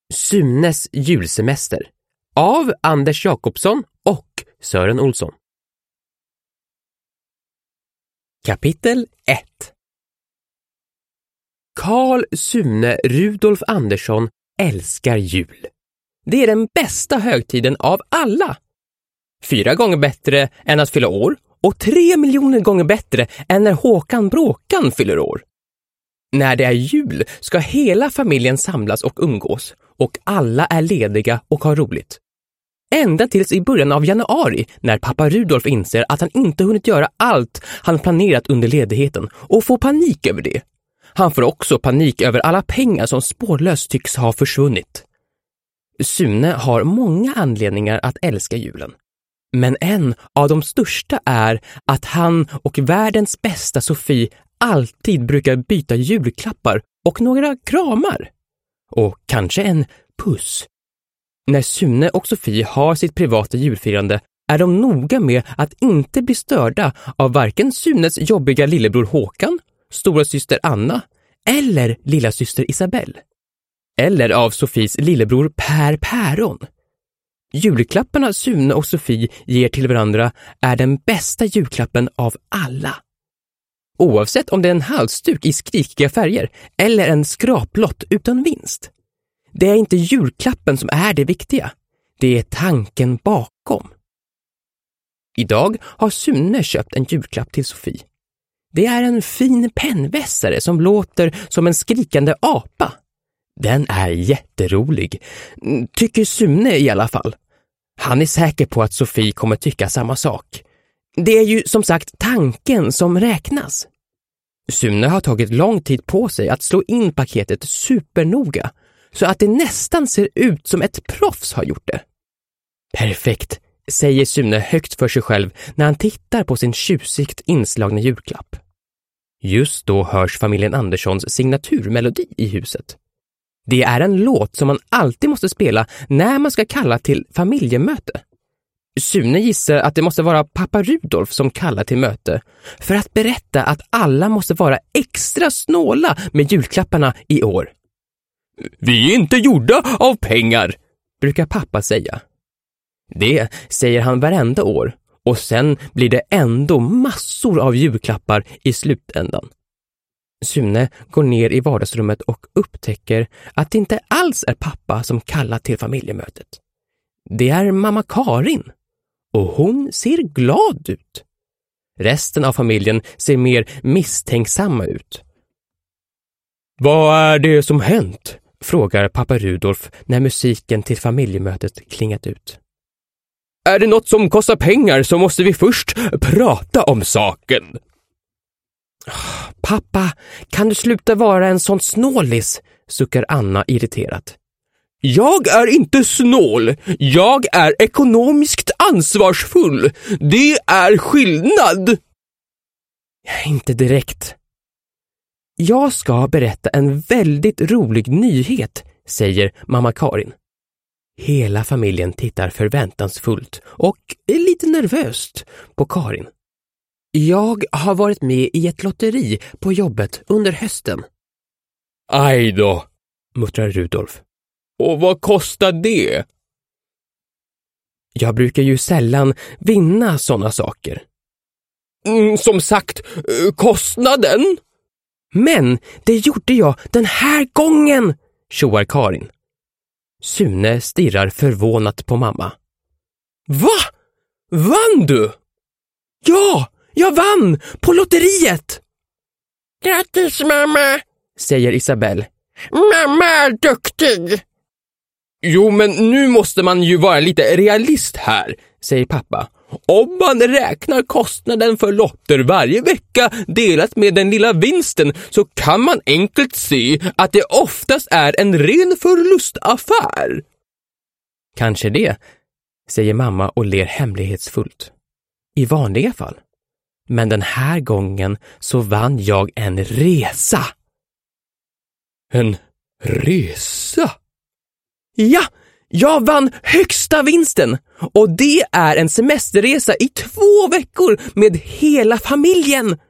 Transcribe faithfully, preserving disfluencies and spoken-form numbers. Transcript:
Sunes julsemester av Anders Jakobsson och Sören Olsson. Kapitel ett. Carl Sune Rudolf Andersson älskar jul. Det är den bästa högtiden av alla. Fyra gånger bättre än att fylla år och tre miljoner gånger bättre än när Håkan Bråkan fyller år. När det är jul ska hela familjen samlas och umgås och alla är lediga och har roligt. Ända tills i början av januari när pappa Rudolf inser att han inte hunnit göra allt han planerat under ledigheten och får panik över det. Han får också panik över alla pengar som spårlöst tycks ha försvunnit. Sune har många anledningar att älska julen. Men en av de största är att han och världens bästa Sofie alltid brukar byta julklappar och några kramar. Och kanske en puss. När Sune och Sofie har sitt privata julfirande är de noga med att inte bli störda av varken Sunes jobbiga lillebror Håkan, stora syster Anna eller lilla syster Isabelle. Eller av Sofies lillebror Per Päron. Julklapparna Sune och Sofie ger till varandra är den bästa julklappen av alla. Oavsett om det är en halsduk i skrikiga färger eller en skraplott utan vinst. Det är inte julklappen som är det viktiga. Det är tanken bakom. Idag har Sune köpt en julklapp till Sofie. Det är en fin pennvässare som låter som en skrikande apa. Den är jätterolig, tycker Sune i alla fall. Han är säker på att Sofie kommer tycka samma sak. Det är ju som sagt tanken som räknas. Sune har tagit lång tid på sig att slå in paketet supernoga så att det nästan ser ut som ett proffs har gjort det. Perfekt, säger Sune högt för sig själv när han tittar på sin tjusigt inslagna julklapp. Just då hörs familjen Anderssons signaturmelodi i huset. Det är en låt som man alltid måste spela när man ska kalla till familjemöte. Sune gissar att det måste vara pappa Rudolf som kallar till möte för att berätta att alla måste vara extra snåla med julklapparna i år. Vi är inte gjorda av pengar, brukar pappa säga. Det säger han varenda år och sen blir det ändå massor av julklappar i slutändan. Sune går ner i vardagsrummet och upptäcker att det inte alls är pappa som kallar till familjemötet. Det är mamma Karin och hon ser glad ut. Resten av familjen ser mer misstänksamma ut. Vad är det som hänt? Frågar pappa Rudolf när musiken till familjemötet klingat ut. Är det något som kostar pengar så måste vi först prata om saken. Pappa, kan du sluta vara en sån snålis? Suckar Anna irriterat. Jag är inte snål. Jag är ekonomiskt ansvarsfull. Det är skillnad. Inte direkt. Jag ska berätta en väldigt rolig nyhet, säger mamma Karin. Hela familjen tittar förväntansfullt och är lite nervöst på Karin. Jag har varit med i ett lotteri på jobbet under hösten. Aj då, muttrar Rudolf. Och vad kostar det? Jag brukar ju sällan vinna såna saker. Mm, som sagt, kostnaden? Men det gjorde jag den här gången, tjoar Karin. Sune stirrar förvånat på mamma. Va? Vann du? Ja, jag vann på lotteriet! Grattis mamma, säger Isabelle. Mamma är duktig! Jo, men nu måste man ju vara lite realist här, säger pappa. Om man räknar kostnaden för lotter varje vecka delat med den lilla vinsten så kan man enkelt se att det oftast är en ren förlustaffär. Kanske det, säger mamma och ler hemlighetsfullt. I vanliga fall. Men den här gången så vann jag en resa. En resa? Ja, jag vann högsta vinsten och det är en semesterresa i två veckor med hela familjen.